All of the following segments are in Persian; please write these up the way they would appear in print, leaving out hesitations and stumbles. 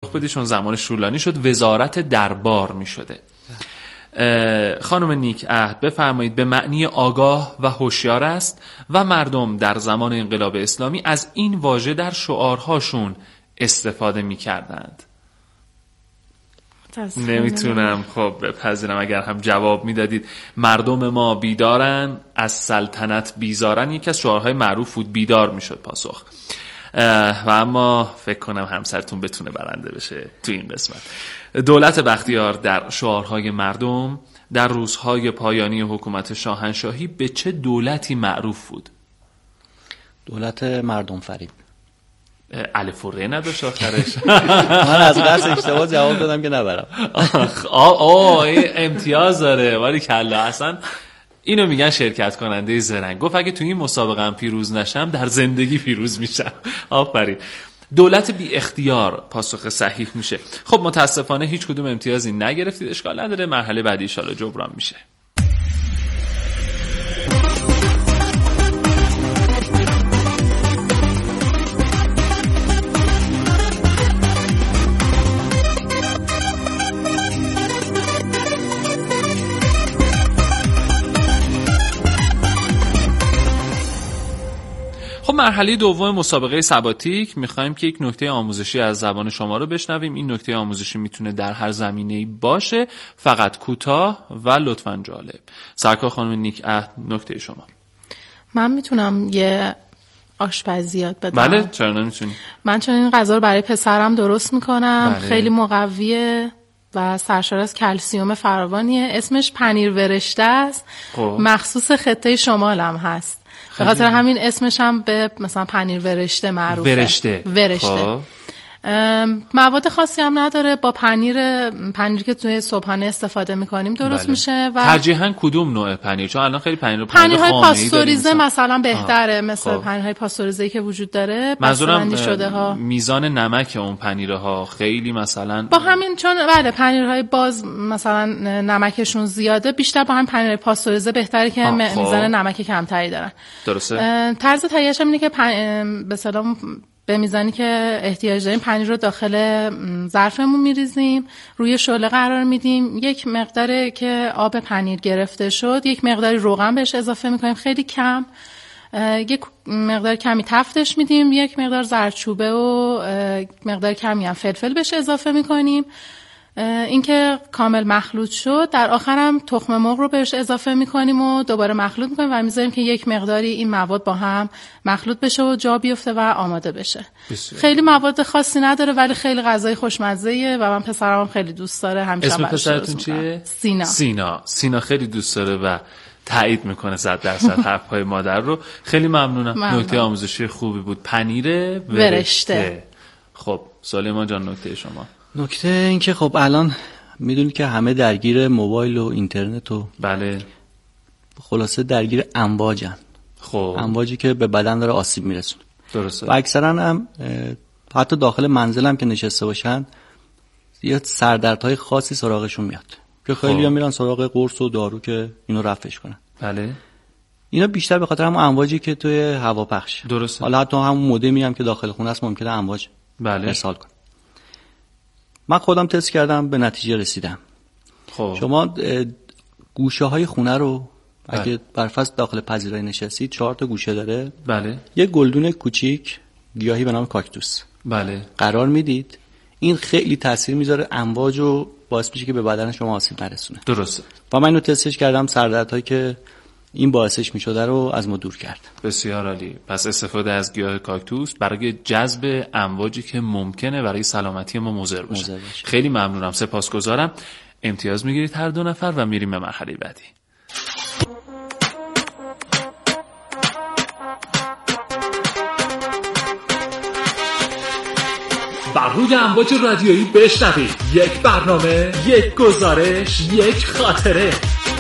بدی چون زمانش طولانی شد، وزارت دربار می شده. خانم نیک عهد بفرمایید. به معنی آگاه و هوشیار است و مردم در زمان انقلاب اسلامی از این واژه در شعارهاشون استفاده می کردند. نمیتونم خب بپذیرم اگر هم جواب میدادید. مردم ما بیدارن، از سلطنت بیزارن، یکی از شعارهای معروف بود، بیدار میشد پاسخ. و اما فکر کنم همسرتون بتونه برنده بشه تو این قسمت. دولت بختیار در شعارهای مردم در روزهای پایانی حکومت شاهنشاهی به چه دولتی معروف بود؟ دولت مردم فریب. الف و ر نداشت آخرش. من از قصد اشتباه جواب دادم که نبرم. امتیاز داره ولی کلا. اصلا اینو میگن شرکت کننده زرنگ. گفت اگه تو این مسابقه هم پیروز نشم در زندگی پیروز میشم. آفرین. دولت بی اختیار پاسخ صحیح میشه. خب متاسفانه هیچ کدوم امتیازی نگرفتید، اشکال نداره، مرحله بعدی ان شاءالله جبران میشه. خب مرحله دوم مسابقه سباتیک، میخوایم که یک نکته آموزشی از زبان شما رو بشنویم. این نکته آموزشی میتونه در هر زمینه‌ای باشه، فقط کوتاه و لطفاً جالب. سرکار خانم نیک عهد، نکته شما. من میتونم یه آشپزی یاد بدم؟ بله، چرا نمیتونی؟ من چون این غذا رو برای پسرم درست میکنم. بله. خیلی مقویه و سرشار از کلسیوم فراوانیه. اسمش پنیر ورشته است. مخصوص خطه شمال هم هست. به خاطر همین اسمش هم به مثلا پنیر ورشته معروفه. ورشته. مواد خاصی هم نداره. با پنیر که توی صبحانه استفاده میکنیم درست بله. میشه. و ترجیحاً کدوم نوع پنیر؟ چون الان خیلی پنیرهای پاستوریزه مثلا بهتره. مثل پنیرهای پاستوریزه‌ای که وجود داره. منظورم شده ها. میزان نمک اون پنیرها خیلی مثلا با همین، چون بله پنیرهای باز مثلا نمکشون زیاده، بیشتر با هم پنیرهای پاستوریزه بهتره که میزان نمک کمتری دارن. درسته. طرز تهیه‌اش اینه که به اصطلاح به میزانی که احتیاج داریم پنیر رو داخل ظرفمون میریزیم، روی شعله قرار میدیم، یک مقداری که آب پنیر گرفته شد، یک مقداری روغن بهش اضافه میکنیم خیلی کم، یک مقدار کمی تفتش میدیم، یک مقدار زردچوبه و مقدار کمی هم فلفل بهش اضافه میکنیم. اینکه کامل مخلوط شد، در آخرم تخم مرغ رو بهش اضافه میکنیم و دوباره مخلوط میکنیم و میذاریم که یک مقداری این مواد با هم مخلوط بشه و جا بیفته و آماده بشه. خیلی مواد خاصی نداره ولی خیلی غذای خوشمزه‌ایه و من پسرم هم خیلی دوست داره. همیشه اسم پسرتون چیه؟ سینا خیلی دوست داره و تایید میکنه 100% حرفهای مادر رو. خیلی ممنونم. نکته آموزشی خوبی بود. پنیر ورشته. خب سلیمان جان، نکته شما. نکته این که خب الان میدونی که همه درگیر موبایل و اینترنت و بله خلاصه درگیر امواجن. خب امواجی که به بدن داره آسیب میرسونه. درسته. و اکثرا هم حتی داخل منزل هم که نشسته باشن یه سردردهای خاصی سراغشون میاد که خیلی ها میرن سراغ قرص و دارو که اینو رفعش کنن. بله. اینا بیشتر به خاطر همون امواجی که توی هواپخش. درسته. حالا حتی همون مودمی هم که داخل خونه است ممکنه امواج ارسال کنه. من خودم تست کردم، به نتیجه رسیدم. خب شما گوشه های خونه رو اگه برفرض داخل پذیرایی نشستید 4 تا گوشه داره. بله. یه گلدون کوچیک گیاهی به نام کاکتوس بله قرار میدید. این خیلی تاثیر میذاره، امواج رو باعث میشه که به بدن شما آسیب نرسونه. درسته. و من اینو تستش کردم، سردردهایی که این باعثش میشده رو از ما دور کرد. بسیار عالی. پس استفاده از گیاه کاکتوس برای جذب امواجی که ممکنه برای سلامتی ما مضر باشه. خیلی ممنونم، سپاسگزارم. امتیاز میگیرید هر دو نفر و میریم به مرحله بعدی. بر روی امواج رادیویی بشنوید. یک برنامه، یک گزارش، یک خاطره.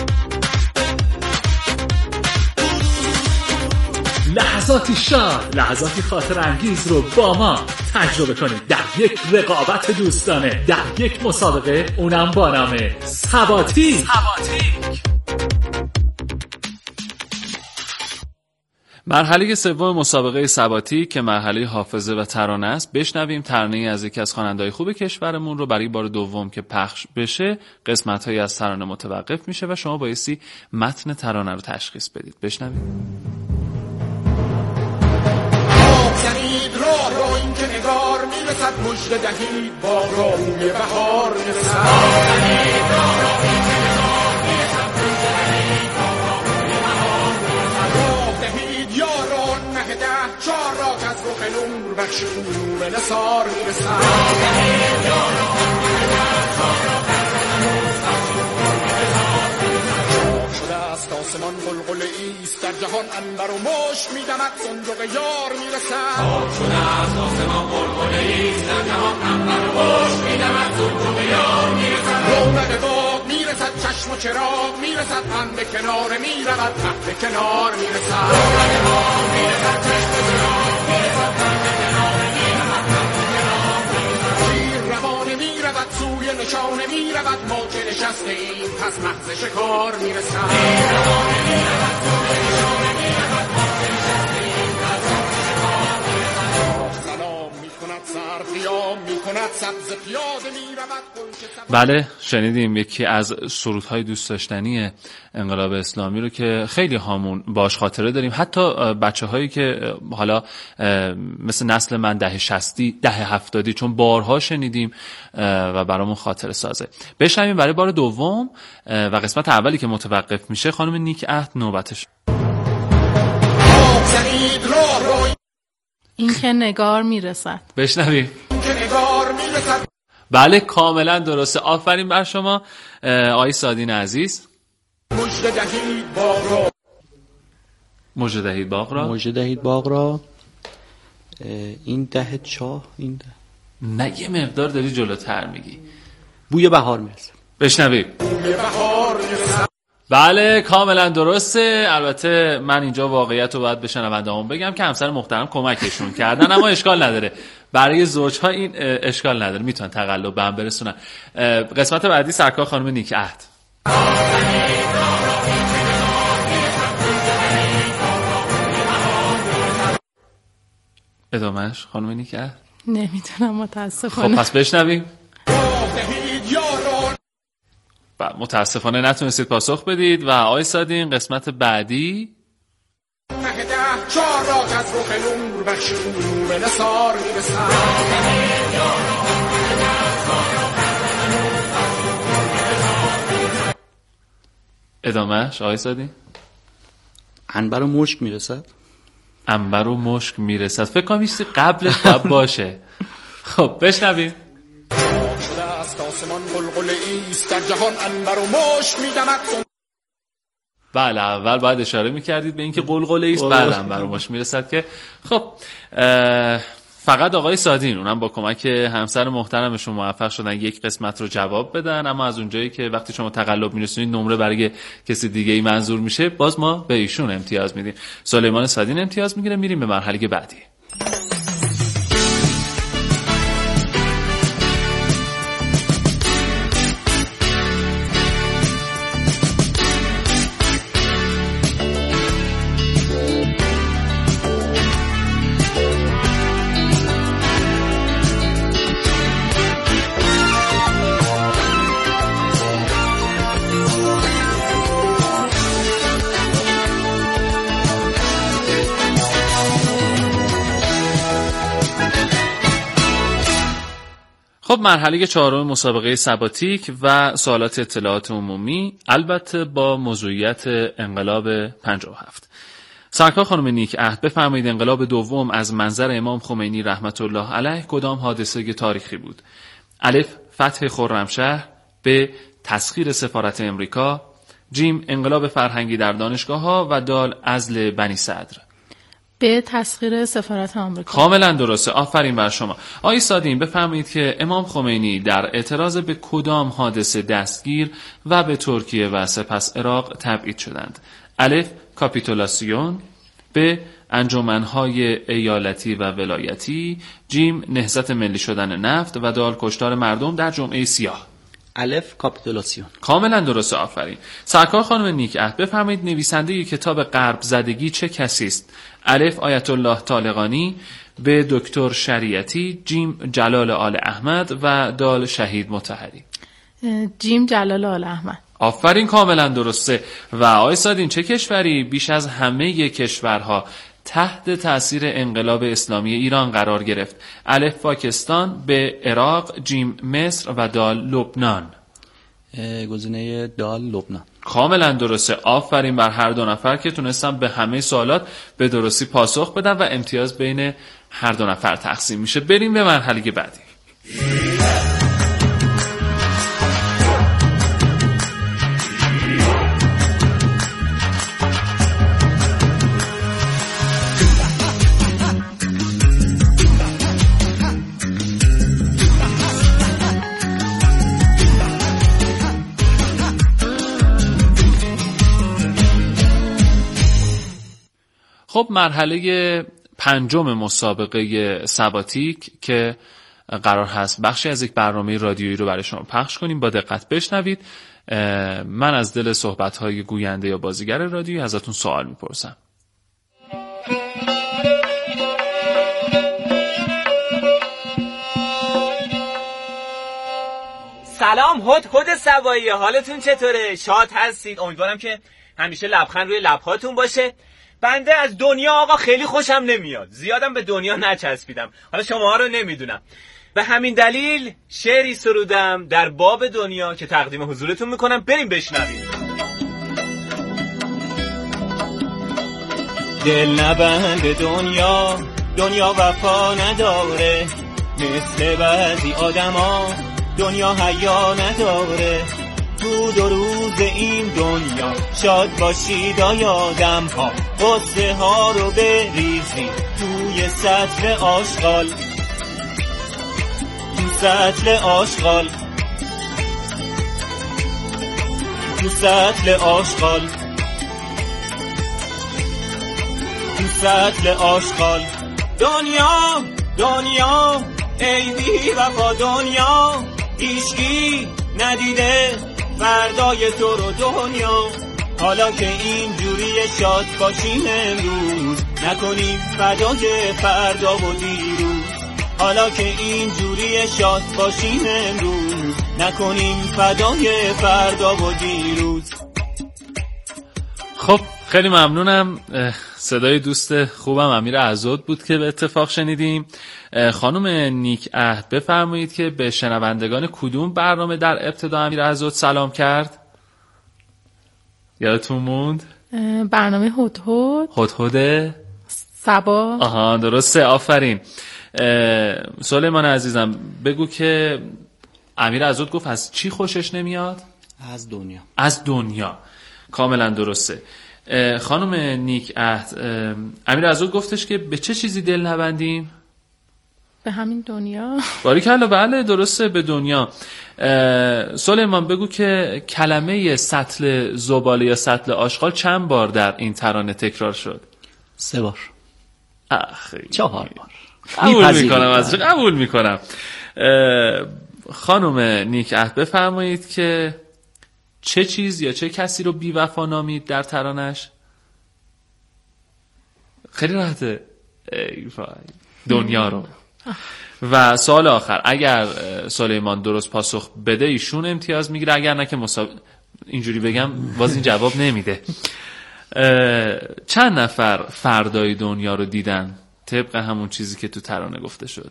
لحظاتی شاد، لحظاتی خاطر انگیز رو با ما تجربه کنید در یک رقابت دوستانه، در یک مسابقه، اونم با نام سباتیک. مرحله سوم مسابقه سباتی که مرحله حافظه و ترانه است، بشنویم ترانه‌ای از یکی از خواننده‌های خوب کشورمون رو. برای بار دوم که پخش بشه قسمت‌هایی از ترانه متوقف میشه و شما بایستی متن ترانه رو تشخیص بدید. بشنویم. زنید راه را این که نگار میرسد، مژده دهید با روی بهار میرسد. زنید راه را این که نگار میرسد، مژده دهید با روی بهار میرسد. راه دهید یاران مه ده چار را که از رخ نور بخش نور نثار میرسد. راه دهید یاران مه ده چار را که از رخ نور بخش نور نثار میرسد. چاک شده است آسمان غلغله ایست، در جهان عنبر و مشک میدمد صندوق یار میرسد. چاک شده است آسمان غلغله ایست، در جهان عنبر و مشک میدمد صندوق یار میرسد. رونق باغ میرسد چشم و چراغ میرسد، پند به کنار میرود تخت به کنار میرسد. رونق باغ میرسد چشم و چراغ میرسد، پند به کنار میرود تخت به کنار میرسد. شیر روانه میرود سوی نشانه میرود، ما که نشسته ایم پس مغز شکار میرسد. شیر روانه میرود سوی نشانه میرود، ما که نشسته ایم پس مغز شکار میرسد. سلام میکند سر قیام میکند سبز پیاده میرود. بله، شنیدیم یکی از سرودهای دوست داشتنی انقلاب اسلامی رو که خیلی هامون باش خاطره داریم، حتی بچه‌هایی که حالا مثل نسل من دهه 60 دهه 70 چون بارها شنیدیم و برامون خاطره سازه. بشنویم برای بار دوم و قسمت اولی که متوقف میشه خانم نیک عهد نوبتش. این که نگار میرسد. بشنویم. این که نگار میرسد. بله، کاملا درسته. آفرین بر شما آقای سادین عزیز. مژده دهید باغ را، مژده دهید باغ را، مژده دهید باغ را. این ده چاه، این ده نه یه مقدار داری جلوتر میگی. بوی بهار میرسه. بشنویم. بوی بهار میرسد. بله، کاملا درسته. البته من اینجا واقعیت رو باید به شنونده‌هام بگم که همسر محترم کمکشون کردن، اما اشکال نداره. برای زوجها این اشکال نداره، میتونن تقلب به هم برسونن. قسمت بعدی سرکار خانم نیک عهد. ادامهش خانم نیک عهد نمیتونم متاسفانه. خب پس بشنویم. متاسفانه نتونستید پاسخ بدید. و آقای سادین قسمت بعدی. چار را از رخ نور بخش نور نثار میرسد. ادامهش آقای سادین. عنبر و مشک میرسد. عنبر و مشک میرسد. فکر کنم ایستی قبلش باید باشه. خب بشنویم. شده است آسمان غلغله ایست، در جهان عنبر و مشک میدمد. بله، اول باید اشاره میکردید به اینکه قلقله ایست، بعد عنبر و مشک میرسد. که خب فقط آقای سادین اونم با کمک همسر محترمشون موفق شدن یک قسمت رو جواب بدن، اما از اونجایی که وقتی شما تقلب میرسونید نمره برای کسی دیگه ای منظور میشه، باز ما به ایشون امتیاز میدیم. سلیمان سادین امتیاز میگیره. میریم به مرحله بعدی. خب مرحله چهارم مسابقه سباتیک و سوالات اطلاعات عمومی، البته با موضوعیت انقلاب 57. سرکار خانم نیک عهد بفرمایید انقلاب دوم از منظر امام خمینی رحمت الله علیه کدام حادثه تاریخی بود؟ الف فتح خرمشهر، ب تسخیر سفارت امریکا، جیم انقلاب فرهنگی در دانشگاه‌ها و دال عزل بنی صدر. به تسخیر سفارت آمریکا. کاملا درسته. آفرین بر شما. آقای سادین بفرمایید که امام خمینی در اعتراض به کدام حادثه دستگیر و به ترکیه و سپس عراق تبعید شدند؟ الف کاپیتولاسیون، ب انجمنهای ایالتی و ولایتی، جیم نهضت ملی شدن نفت و دال کشتار مردم در جمعه سیاه. الف کاپیتولاسیون. کاملا درسته، آفرین. سرکار خانم نیک عهد، بفرمایید نویسنده کتاب غرب زدگی چه کسی است؟ الف آیت الله طالقانی، ب دکتر شریعتی، جیم جلال آل احمد و دال شهید مطهری. جیم جلال آل احمد. آفرین، کاملا درسته. و آقای سادین، چه کشوری بیش از همه کشورها تحت تأثیر انقلاب اسلامی ایران قرار گرفت؟ الف پاکستان، ب عراق، جیم مصر و دال لبنان. گزینه دال لبنان. کاملا درسته، آفرین بر هر دو نفر که تونستن به همه سوالات به درستی پاسخ بدن و امتیاز بین هر دو نفر تقسیم میشه. بریم به مرحله بعدی. خب مرحله پنجم مسابقه سباتیک که قرار هست بخشی از یک برنامه رادیویی رو برای شما پخش کنیم، با دقت بشنوید. من از دل صحبت‌های گوینده یا بازیگر رادیویی ازتون سوال میپرسم. سلام هد سوایی، حالتون چطوره؟ شاد هستید؟ امیدوارم که همیشه لبخند روی لبهاتون باشه. بنده از دنیا آقا خیلی خوشم نمیاد، زیادم به دنیا نچسبیدم، حالا شماها رو نمیدونم. به همین دلیل شعری سرودم در باب دنیا که تقدیم حضورتون میکنم. بریم بشنویم. دل نبند دنیا، دنیا وفا نداره، مثل بعضی آدما دنیا حیا نداره. تو دو روز این دنیا شاد باشید آدم ها، قصه ها رو بریزید توی سطل آشغال، تو سطل آشغال، تو سطل آشغال، تو سطل آشغال. دنیا دنیا ای بی وفا دنیا، هیچکی ندیده فردای تو رو دنیا. حالا که اینجوری شاد باشیم امروز، نکنیم فدای فردا و دیروز. حالا که اینجوری شاد باشیم امروز، نکنیم فدای فردا و دیروز. خب خیلی ممنونم. صدای دوست خوبم امیر عزاد بود که به اتفاق شنیدیم. خانم نیک عهد، بفرمایید که به شنوندگان کدوم برنامه در ابتدا امیر عزاد سلام کرد؟ یادتون موند؟ برنامه هدهد سبا. آها درسته، آفرین. سلیمان عزیزم بگو که امیر عزاد گفت از چی خوشش نمیاد؟ از دنیا. از دنیا، کاملا درسته. خانم نیک عهد، امیر عزاد گفتش که به چه چیزی دل نبندیم؟ به همین دنیا. باریکلا، بله درسته، به دنیا. سلیمان بگو که کلمه سطل زباله یا سطل آشغال چند بار در این ترانه تکرار شد؟ 3 بار. 4 بار. قبول میکنم. خانم نیک عهد، بفرمایید که چه چیز یا چه کسی رو بی وفا نامید در ترانش؟ خیلی راحته. دنیا رو. و سوال آخر، اگر سلیمان درست پاسخ بده ایشون امتیاز میگیره، اگر نه که اینجوری بگم باز این جواب نمیده. چند نفر فردای دنیا رو دیدن طبق همون چیزی که تو ترانه گفته شد؟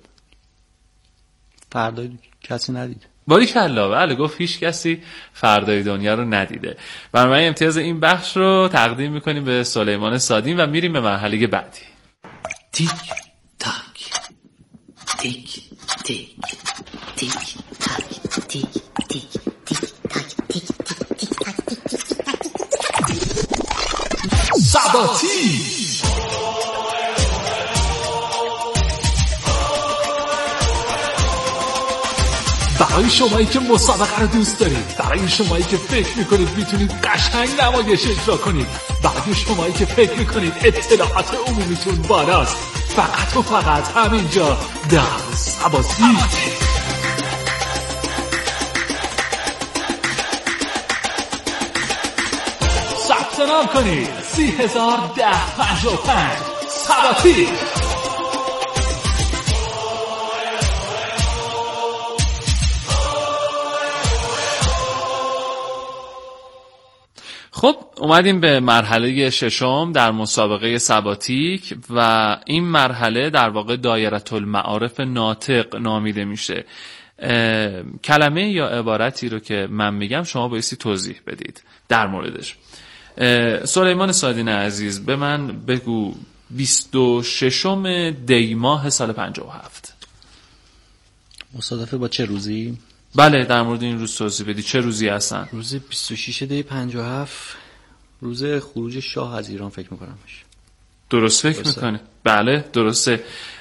فردای کسی ندید. باریکلا، بله گفت هیچ کسی فردای دنیا رو ندیده. بنابراین امتیاز این بخش رو تقدیم میکنیم به سلیمان سادین و میریم به مرحله بعدی. تیک تاک تیک تیک تیک تاک تیک تیک تیک تاک تیک تیک تاک تیک سباتی. برای شمایی که مسابقه رو دوست دارید، برای شمایی که فکر میکنید میتونید قشنگ نمایش اجرا کنید، برای شمایی که فکر میکنید اطلاعات عمومیتون بالاست، فقط و فقط همینجا در سباتی. ثبت نام کنید. 30,010.55 سباتی. خب اومدیم به مرحله ششم در مسابقه سباتیک و این مرحله در واقع دایره المعارف ناطق نامیده میشه. کلمه یا عبارتی رو که من میگم شما بایستی توضیح بدید در موردش. سلیمان سادین عزیز به من بگو 26 دی ماه سال 57 مصادفه با چه روزی؟ بله در مورد این روز توضیح بدید. چه روزی هستن؟ روز 26 دی 57 روز خروج شاه از ایران فکر میکنم باشه. درست فکر میکنه؟ بله درسته.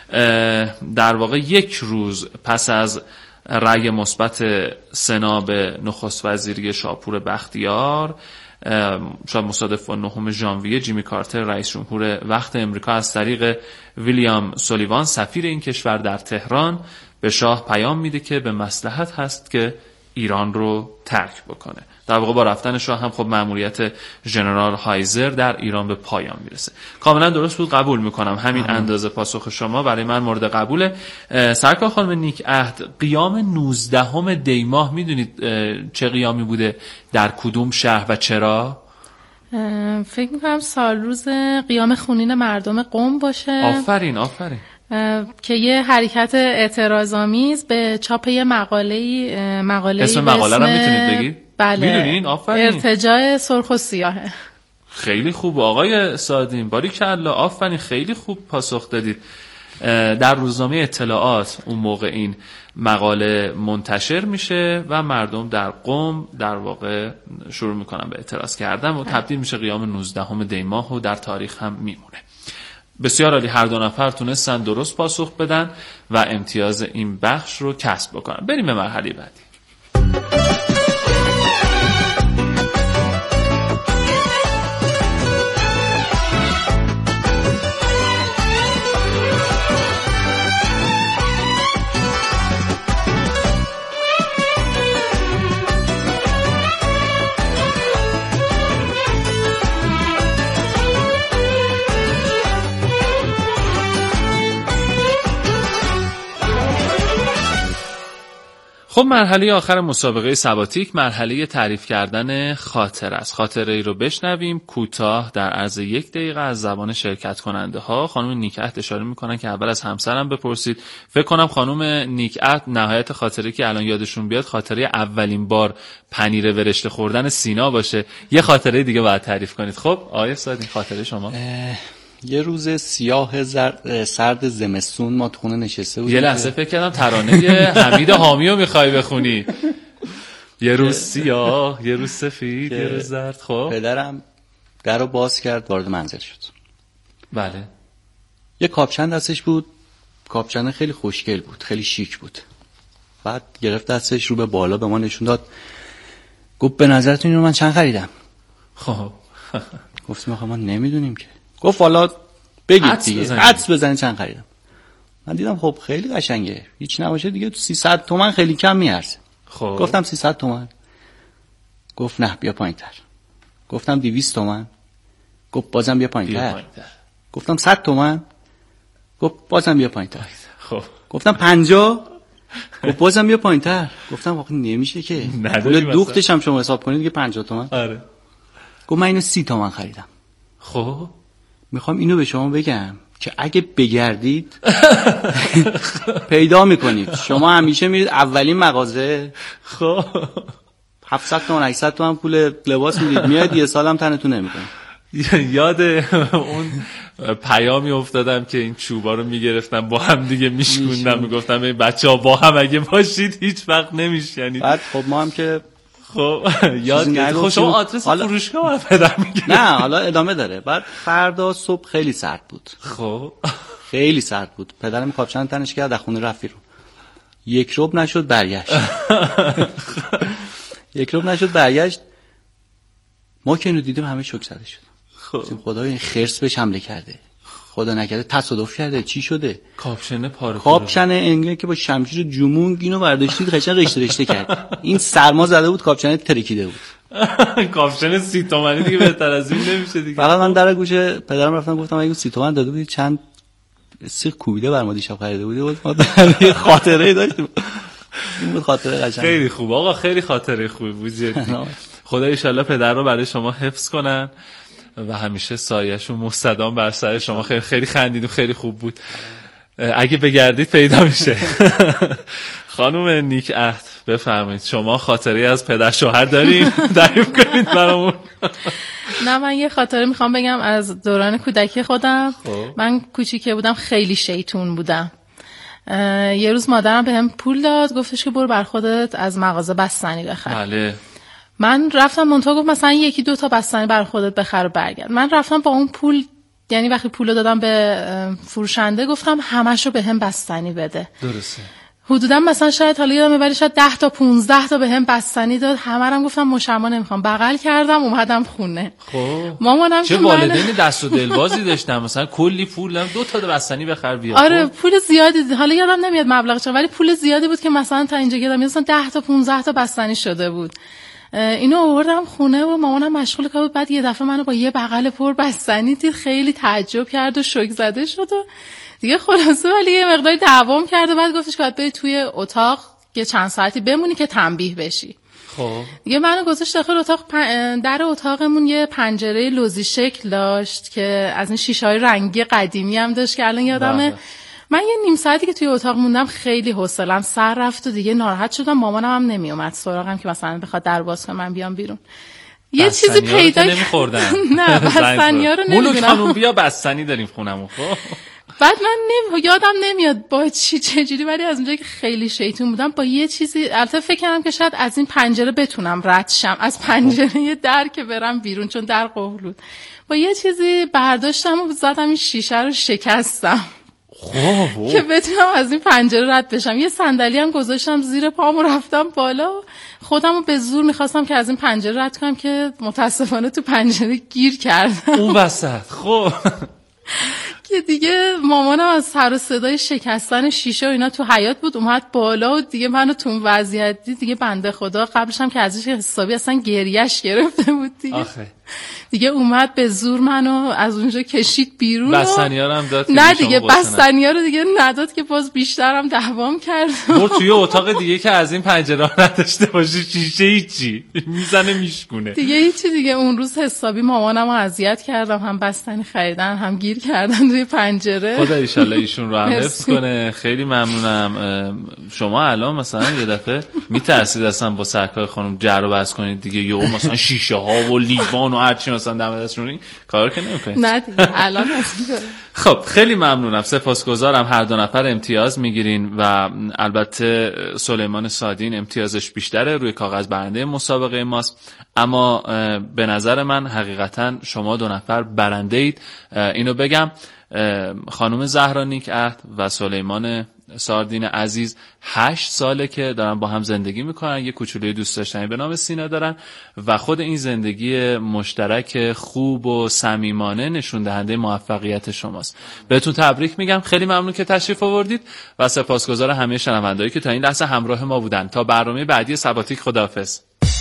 در واقع یک روز پس از رأی مثبت سنا به نخست وزیری شاپور بختیار، شاید مصادف با 9 ژانویه، جیمی کارتر رئیس جمهور وقت امریکا از طریق ویلیام سولیوان سفیر این کشور در تهران به شاه پیام میده که به مصلحت هست که ایران رو ترک بکنه. در واقع با رفتن شاه هم خب مأموریت ژنرال هایزر در ایران به پایان میرسه. کاملا درست بود، قبول میکنم. همین اندازه پاسخ شما برای من مورد قبوله. سرکار خانم نیک عهد، قیام 19 دی ماه میدونید چه قیامی بوده، در کدوم شهر و چرا؟ فکر میکنم سال روز قیام خونین مردم قم باشه. آفرین که یه حرکت اعتراض‌آمیز به چاپ یه مقاله اسم مقاله رو میتونید بگید؟ بله. میدونین؟ آفرین. ارتجاع سرخ و سیاهه. خیلی خوب آقای سادین، باریکلا، آفرین، خیلی خوب پاسخ دادید. در روزنامه اطلاعات اون موقع این مقاله منتشر میشه و مردم در قم در واقع شروع میکنن به اعتراض کردن و تبدیل میشه قیام 19 دی ماه و در تاریخ هم میمونه. بسیار عالی، هر دو نفر تونستن درست پاسخ بدن و امتیاز این بخش رو کسب بکنن. بریم به مرحله بعدی. خب مرحله آخر مسابقه سباتیک مرحله تعریف کردن خاطره است. خاطره ای رو بشنویم کوتاه در عرض 1 دقیقه از زبان شرکت کننده ها. خانم نیک عهد اشاره میکنن که اول از همسرم بپرسید. فکر کنم خانم نیک عهد نهایت خاطره که الان یادشون بیاد خاطره اولین بار پنیر ورشته خوردن سینا باشه. یه خاطره دیگه باید تعریف کنید. خب آقای سادین خاطره شما؟ یه روز سیاه سرد زمستون ما تو خونه نشسته بودیم. یه لحظه فکر کردم ترانه حمید حامی رو میخوای بخونی. یه روز سیاه، یه روز سفید، یه روز زرد. خب پدرم در رو باز کرد، وارد منزل شد. بله. یه کاپشن دستش بود، کاپشن خیلی خوشگل بود، خیلی شیک بود. بعد گرفت دستش رو به بالا به ما نشون داد، گفت به نظرتون اینو من چند خریدم؟ خب گفتیم آخه ما نمیدونیم که. گفت حالا بگید دیگه، حدس بزنید چند خریدم. من دیدم خب خیلی قشنگه، هیچ نباشه دیگه، تو 300 تومن خیلی کم میارزه. خب گفتم 300 تومن. گفت نه بیا پایین‌تر. گفتم 200 تومن. گفت بازم بیا پایین‌تر. گفتم 100 تومن. گفت بازم بیا پایین‌تر. خب گفتم 50. گفت بازم بیا پایین‌تر. گفتم آخه نمیشه که، پول دوختش هم شما حساب کنید دیگه 50 تومن. آره. گفت من اینو 30 تومن خریدم. خب میخوام اینو به شما بگم که اگه بگردید پیدا میکنید. شما همیشه میرید اولین مغازه، خب 700 تومن 800 تومن پول لباس میدید، میاد یه سالم تنتون نمیکنید. یاد اون پیامی افتادم که این چوبا رو میگرفتم با هم دیگه میشکوندم، میگفتم این بچه‌ها با هم اگه باشید هیچ وقت نمیشکنید. بعد خب ما هم که خب یاد خب شما آدرس فروشگاه رو پدر میگه. نه حالا ادامه داره. بعد فردا صبح خیلی سرد بود. خب خیلی سرد بود. پدرم کاپشن تنش کرد از خونه رفت بیرون. یک ربع نشد برگشت. یک ربع نشد برگشت. ما که اینو دیدیم همه شوک زده شد. خب خدایا این خرس بهش حمله کرده، خدا نکرده تصادف کرده، چی شده؟ کاپشن پاره، کاپشن انگلیسی که با شمشیر جمونگ اینو برداشتید قشنگ رشته رشته کرد. این سرما زده بود، کاپشن ترکیده بود. کاپشن 30 تومانی دیگه بهتر از این نمیشه دیگه. فقط من در گوش پدرم رفتم گفتم اگه 30 تومن داده بودی چند سیخ کوبیده بر ما دیشب خریده بودی ما خاطره داشتیم. این بود خاطره قشنگ. خیلی خوب آقا، خیلی خاطره خوبی بود جدی. خدا ان شاءالله پدر رو برای شما حفظ کنن و همیشه سایه‌شون مستدام بر سر شما. خیلی خیلی خندید و خیلی خوب بود. اگه بگردید پیدا میشه. خانم نیک عهد بفرمایید، شما خاطره از پدر شوهر دارین؟ تعریف کنید برامون. نه من یه خاطره میخوام بگم از دوران کودکی خودم. من کوچیکه بودم خیلی شیطون بودم. یه روز مادرم بهم پول داد، گفتش که برو بر خودت از مغازه بستنی بخر. بله. من رفتم منتها گفت مثلا 1-2 تا بستنی بر خودت بخر و برگرد. من رفتم با اون پول، یعنی وقتی پولو دادم به فروشنده گفتم همشو بهم بستنی بده. درسته. حدودا مثلا شاید حالا یادم ولی شاید 10 تا 15 تا بهم بستنی داد. همه رم گفتم مشما نمیخوام. بغل کردم اومدم خونه. خب مامانم چه والدین دست و دلبازی داشتن، مثلا کلی پول 2 تا بستنی بخر بیا. آره پول زیادی، حالا یادم نمیاد مبلغش ولی پول زیادی بود که مثلا تا اینجا یادم مثلا 10 تا 15 تا بستنی شده بود. اینو آوردم خونه و مامانم مشغول کار بود. بعد یه دفعه منو با یه بغل پر بستنی دید، خیلی تعجب کرد و شوک زده شد و دیگه خلاصه ولی یه مقداری دعوام کرد و بعد گفتش که باید بری توی اتاق که چند ساعتی بمونی که تنبیه بشی. خب دیگه منو گذاشت داخل اتاق. در اتاقمون یه پنجره لوزی شکل داشت که از این شیشه‌های رنگی قدیمی هم داشت که الان یادمه. من یه نیم ساعتی که توی اتاق موندم خیلی حوصله‌ام سر رفت و دیگه ناراحت شدم. مامانم هم نمیومد سراغم که مثلا بخواد در باز کنه من بیام بیرون. یه چیزی پیدا نمی‌خوردن. نه بستنی‌ها رو نمیدونم. مولود خانم بیا بستنی داریم خونمون. خب بعد من یادم نمیاد با چجوری ولی از اونجایی که خیلی شیطون بودم با یه چیزی، البته فکر کردم که شاید از این پنجره بتونم رد شم، از پنجره در که برم بیرون چون در قفل بود. با یه چیزی برداشتم و زدم این شیشه رو شکستم. خب که بتونم از این پنجره رد بشم. یه صندلی هم گذاشتم زیر پام و رفتم بالا. خودم رو به زور میخواستم که از این پنجره رد کنم که متاسفانه تو پنجره گیر کردم اون وسط. خب که دیگه مامانم از سر و صدای شکستن شیشه و اینا تو حیاط بود، اومد بالا و دیگه منو تو اون وضعیت دید. دیگه بنده خدا قبلش هم که ازش حسابی اصلا گریهش گرفته بود دیگه. آخه دیگه اومد به زور منو از اونجا کشید بیرون. بستنی‌ها رو هم داد؟ نه دیگه بستنی‌ها رو دیگه نداد که باز بیشترم دعوام کرد. برو توی اتاق دیگه که از این پنجره نداشته باشه، شیشه هیچی میزنه میشکونه دیگه هیچی دیگه. اون روز حسابی مامانمو اذیت کردم، هم بستنی خریدن هم گیر کردن توی پنجره. خدا ان شاءالله ایشون رو هم حفظ کنه. خیلی ممنونم. شما الان مثلا یه دفعه میترسید اصلا با سرکار خانم جر و بحث کنید دیگه، یهو مثلا شیشه ها و لیوان و هر چی مثلا دم دستشون کار که نمی‌کنید؟ نه دیگه الان اصلا. خب خیلی ممنونم، سپاسگزارم. هر دو نفر امتیاز میگیرین و البته سلیمان سادین امتیازش بیشتره، روی کاغذ برنده مسابقه ماست، اما به نظر من حقیقتا شما دو نفر برنده اید. اینو بگم خانم زهرا نیک عهد و سلیمان ساردین عزیز 8 ساله که دارن با هم زندگی میکنن، یه کوچولوی دوست داشتنی به نام سینا دارن و خود این زندگی مشترک خوب و صمیمانه نشون دهنده موفقیت شماست. بهتون تبریک میگم، خیلی ممنون که تشریف آوردید و سپاسگزار همه شنوندهایی که تا این لحظه همراه ما بودن. تا برنامه بعدی سباتیک، خداحافظ.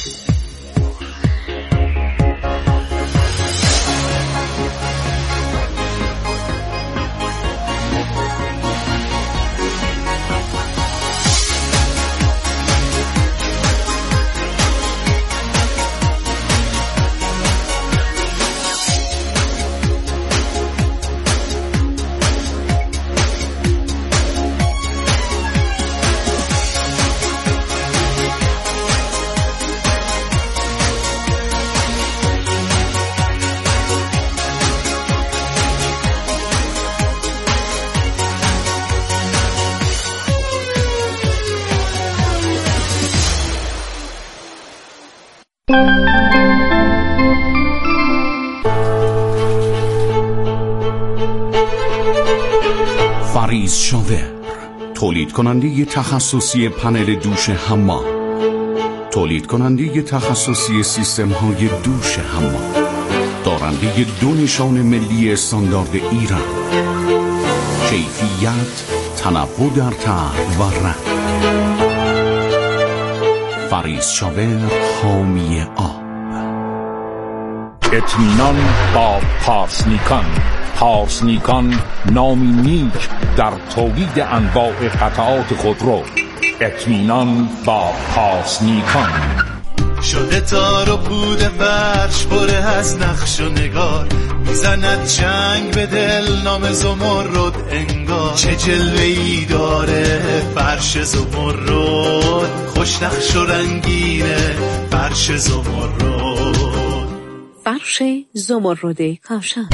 فریز شاور، تولید کننده تخصصی پنل دوش حمام، تولید کننده تخصصی سیستم های دوش حمام، دارنده 2 نشان ملی استاندارد ایران، کیفیت، تنوع در طرح و رنگ. فریز شاور، حامی آب. اطمینان با پارسنیکان. پارسنیکان نامی نیک در تولید انواع قطعات خودرو. اطمینان با پارسنیکان. شده تار و پود فرش پره از نقش و نگار، میزند جنگ به دل نام زمرد انگار. چه جلوه‌ای داره فرش زمرد، خوش نقش و رنگینه فرش زمرد. فرش زمرد کاشان.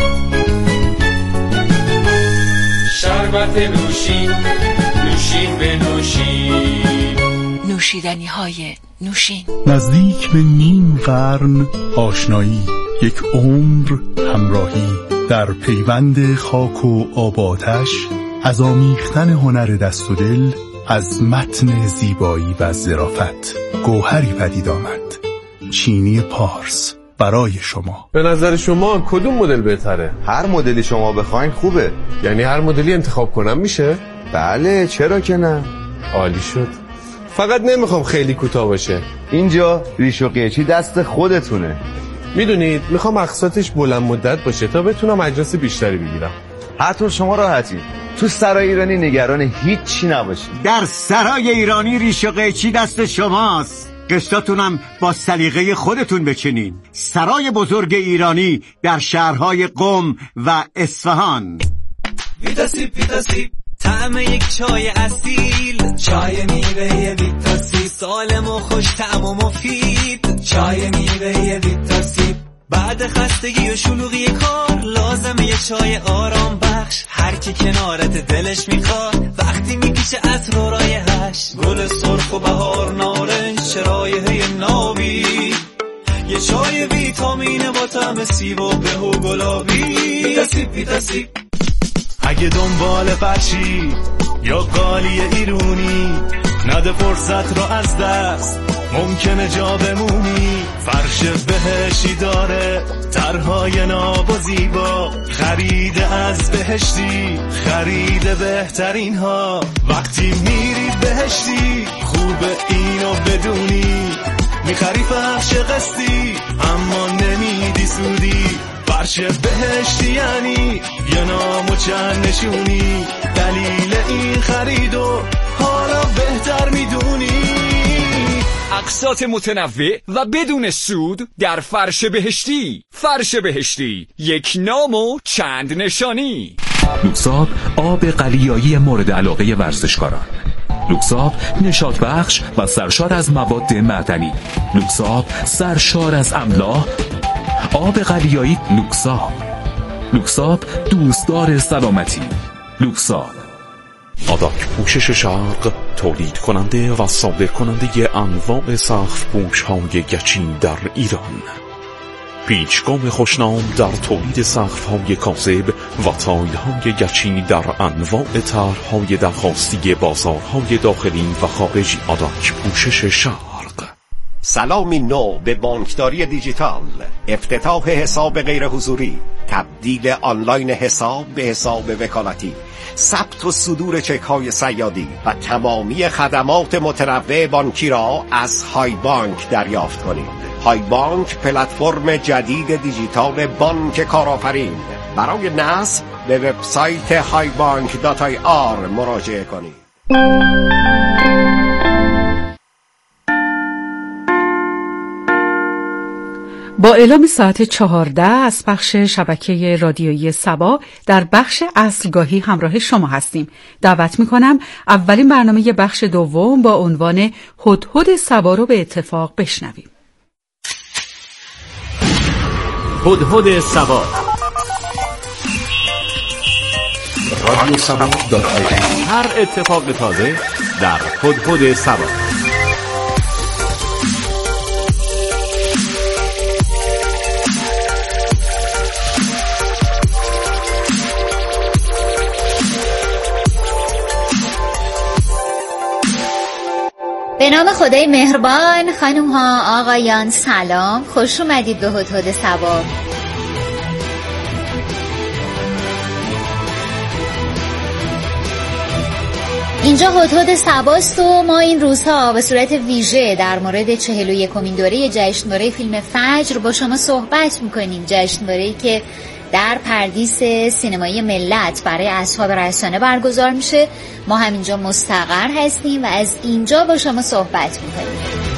شربت نوشین، نوشین به نوشین، نوشیدنی های نوشین. نزدیک به نیم قرن آشنایی، یک عمر همراهی، در پیوند خاک و آب آتش، از آمیختن هنر دست و دل، از متن زیبایی و ظرافت گوهری پدید آمد. چینی پارس برای شما. به نظر شما کدوم مدل بهتره؟ هر مدلی شما بخواین خوبه. یعنی هر مدلی انتخاب کنم میشه؟ بله، چرا که نه. عالی شد. فقط نمیخوام خیلی کوتاه باشه. اینجا ریش و قیچی دست خودتونه. میدونید میخوام اقساطش بلند مدت باشه تا بتونم اجناس بیشتری بگیرم. هر طور شما راحتی. تو سرای ایرانی نگران هیچی نباشید. در سرای ایرانی ریش و قیچی دست شماست. قسطاتونم با سلیقه خودتون بچینین. سرای بزرگ ایرانی در شهرهای قم و اصفهان. ویتاسیب ویتاسیب، طعم یک چای اصیل، چای میوه ویتاسیب، سالم و خوش طعم و مفید، چای میوه ویتاسیب. بعد خستگی و شلوغی کار لازمه یه چای آرام بخش. هر کی کنارت دلش میخواد وقتی میکشه عطر و رایحش، گل سرخ و بهار نارنج چرایه نابی، یه چای ویتامین با طعم سیب و به و گلابی. ویتاسیب ویتاسیب. اگه دنبال فرشی یا قالی ایرونی، نده فرصت رو از دست، ممکنه جا بمونی. فرش بهشتی داره طرحهای ناب و زیبا، خرید از بهشتی، خرید بهترین ها. وقتی میری بهشتی خوبه اینو بدونی، میخری فرش قسطی اما نمیدی سودی. فرش بهشتی یعنی یه نام و چند نشونی، دلیل این خریدو حالا بهتر میدونی. اقساط متنوع و بدون سود در فرش بهشتی. فرش بهشتی، یک نام و چند نشانی. لوکساب، آب قلیایی مورد علاقه ورزشکاران. لوکساب، نشاط بخش و سرشار از مواد معدنی. لوکساب، سرشار از املاح. آب قلیایی لوکساب. لوکساب، دوستدار سلامتی. لوکساب. آداک پوشش شرق، تولید کننده و صادر کننده انواع سقف پوش‌های گچین در ایران. پیچگام خوشنام در تولید سقف‌های کاذب و تایل‌های گچین در انواع طرح‌های درخواستی بازارهای داخلی و خارجی. آداک پوشش شرق. سلامی نو به بانکداری دیجیتال، افتتاح حساب غیر حضوری، تبدیل آنلاین حساب به حساب وکالتی، ثبت و صدور چک‌های صیادی و تمامی خدمات متنوع بانکی را از های بانک دریافت کنید. های بانک پلتفرم جدید دیجیتال بانک کارآفرین. برای نصب به وبسایت highbank.ir مراجعه کنید. با اعلام ساعت 14 از بخش شبکه رادیویی سبا در بخش اصلگاهی همراه شما هستیم. دعوت میکنم اولین برنامه بخش دوم با عنوان هدهد سبا رو به اتفاق بشنویم. هدهد سبا. رادیو سبا. هر اتفاق تازه در هدهد سبا. به نام خدای مهربان، خانم ها آقایان سلام، خوش اومدید به هدهد سبا. اینجا هدهد سباست و ما این روزها به صورت ویژه در مورد 41مین دوره جشنواره فیلم فجر با شما صحبت میکنیم. جشنواره‌ای که در پردیس سینمایی ملت برای اصحاب رسانه برگزار میشه. ما همینجا مستقر هستیم و از اینجا با شما صحبت میکنیم.